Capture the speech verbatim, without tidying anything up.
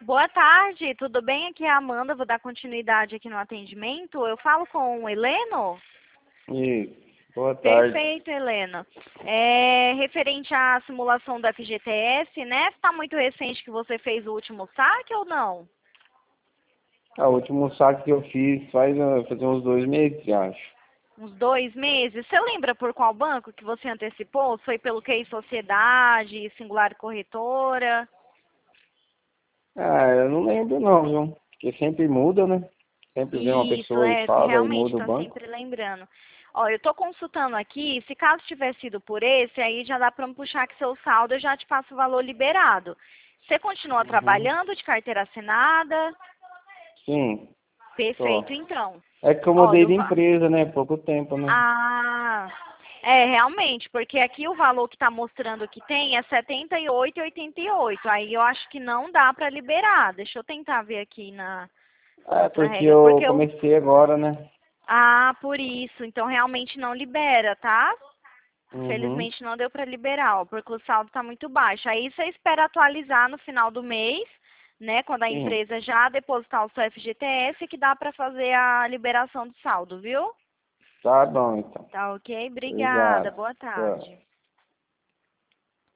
Boa tarde, tudo bem? Aqui é a Amanda, vou dar continuidade aqui no atendimento. Eu falo com o Heleno? Isso. Boa tarde. Perfeito, Helena. É, referente à simulação do F G T S, né? Está muito recente que você fez o último saque ou não? Ah, o último saque que eu fiz faz ah, fazer uns dois meses, acho. Uns dois meses. Você lembra por qual banco que você antecipou? Foi pelo que Sociedade, Singular Corretora? Ah, eu não lembro não, viu? Porque sempre muda, né? Sempre vem uma Isso, pessoa e é, você fala e realmente muda o está banco. sempre lembrando. Ó, eu estou consultando aqui, se caso tiver sido por esse, aí já dá para me puxar que seu saldo, eu já te passo o valor liberado. Você continua Uhum. trabalhando de carteira assinada? Sim, Perfeito, só. então. É que eu mudei Olha, o de va- empresa, né? Pouco tempo, né? ah, é, realmente, porque aqui o valor que está mostrando que tem é setenta e oito e oitenta e oito. Aí eu acho que não dá para liberar. Deixa eu tentar ver aqui na É, outra porque regra, eu porque eu... comecei agora, né? Ah, por isso. Então realmente não libera, tá? Uhum. Infelizmente não deu para liberar, ó, porque o saldo está muito baixo. Aí você espera atualizar no final do mês, né? Quando a Sim. empresa já depositar o seu F G T S, que dá para fazer a liberação do saldo, viu? Tá bom, então. Tá ok? Obrigada. Obrigado. Boa Tchau. tarde.